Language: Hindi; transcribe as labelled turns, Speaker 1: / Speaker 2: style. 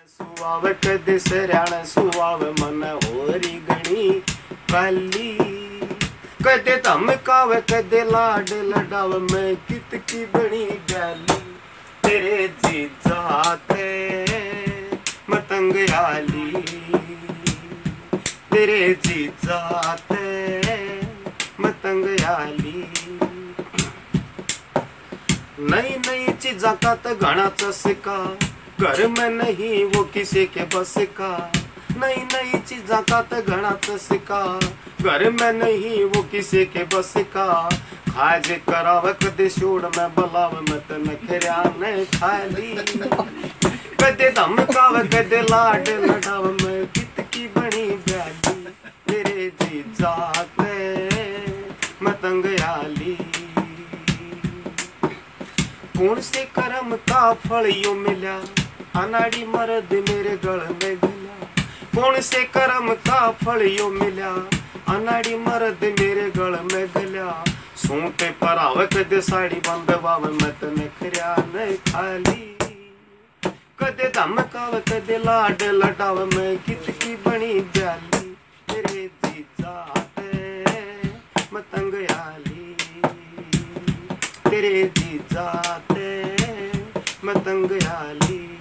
Speaker 1: सुवाव कदे सरयाण सुवाव मन होरी गणी काली कदे धमकाव कदे लाड लडाव मैं कित की बनी गाली तेरे जीजा थे मतंग आली तेरे जीजा थे मतंग आली नई नई चीजा का तो घना चस्का घर में नहीं वो किसी के बस का नई नई चीजा का तो घना चस्का घर में नहीं वो किसी के बस का खाज कराव कदे छोड़ मैं बलाव मत नखरा न खाली कदे धमकाव कदे लाड लडाव मैं कित की बनी ब्याली तेरे जीजा ते मतंग आली कौन से कर्म का फल यो मिला अनाड़ी मर्द मेरे गल में गला कौन से कर्म का फल यो मिला अनाड़ी मर्द मेरे गल में गला सूटे पर आवे कदे साड़ी बंद वाव मत नखरा न खाली कदे धमकाव कदे लाड लडाव मैं कित की बनी जाली तेरे जीजा ते मतंग आली तेरे जीजा ते मतंग आली।